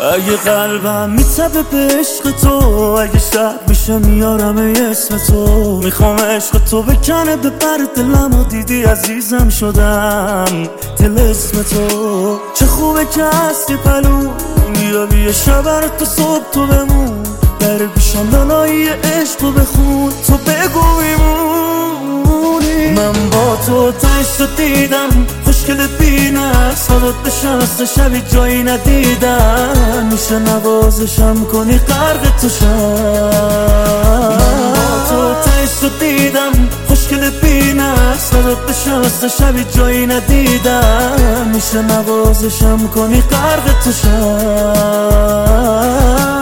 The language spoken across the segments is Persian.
اگه قلبم میتبه به عشق تو، اگه شب میشه میارم اسم تو. میخوام عشق تو بکنه به پر دلم و دیدی عزیزم شدم دل اسم تو. چه خوبه که هستی پلو میابی یه شب تو صبح تو بمون. در پیشم دلایی عشق رو بخون تو بگو میمونی. من با تو تشت دیدم خوشگلت بینه صدات نشسته شبی جایی ندیدم. میشه نوازشم کنی غرق تو شم. من با تو تشت دیدم خوشگلت بینه صدات نشسته شبی جایی ندیدم. میشه نوازشم کنی غرق تو شم.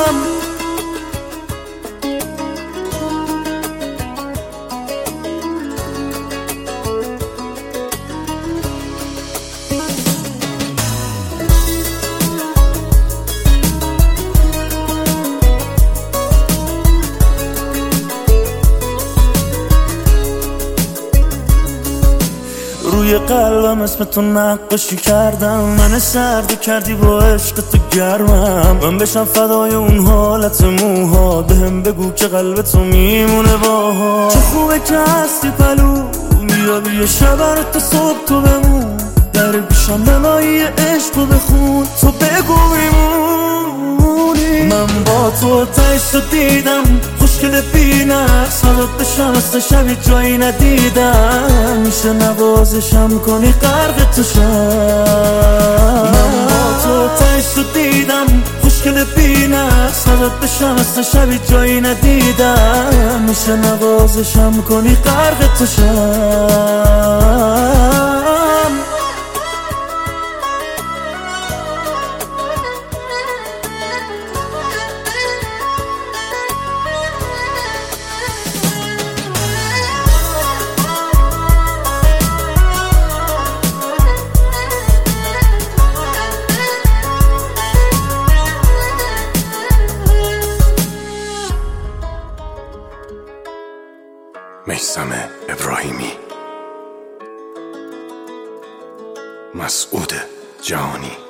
روی قلبم اسم تو نقاشی کردم، من سرد کردی با عشق تو گرمم. من بشم فدای اون حالت موها، بهم بگو که قلب تو میمونه باها. چه خوبه که هستی پلو میابی یه شب تو صبح تو بمون. در پیشم دلایی عشق رو بخون تو بگو میمونی. من با تو تشت دیدم خوشگل بینه صدات نشسته شبی جایی ندیدم. میشه نوازشم کنی غرق تو شم. من با تو تشت دیدم خوشگل بینه صدات نشسته شبی جایی ندیدم. میشه نوازشم کنی غرق تو شم. میثم ابراهیمی، مسعود جهانی.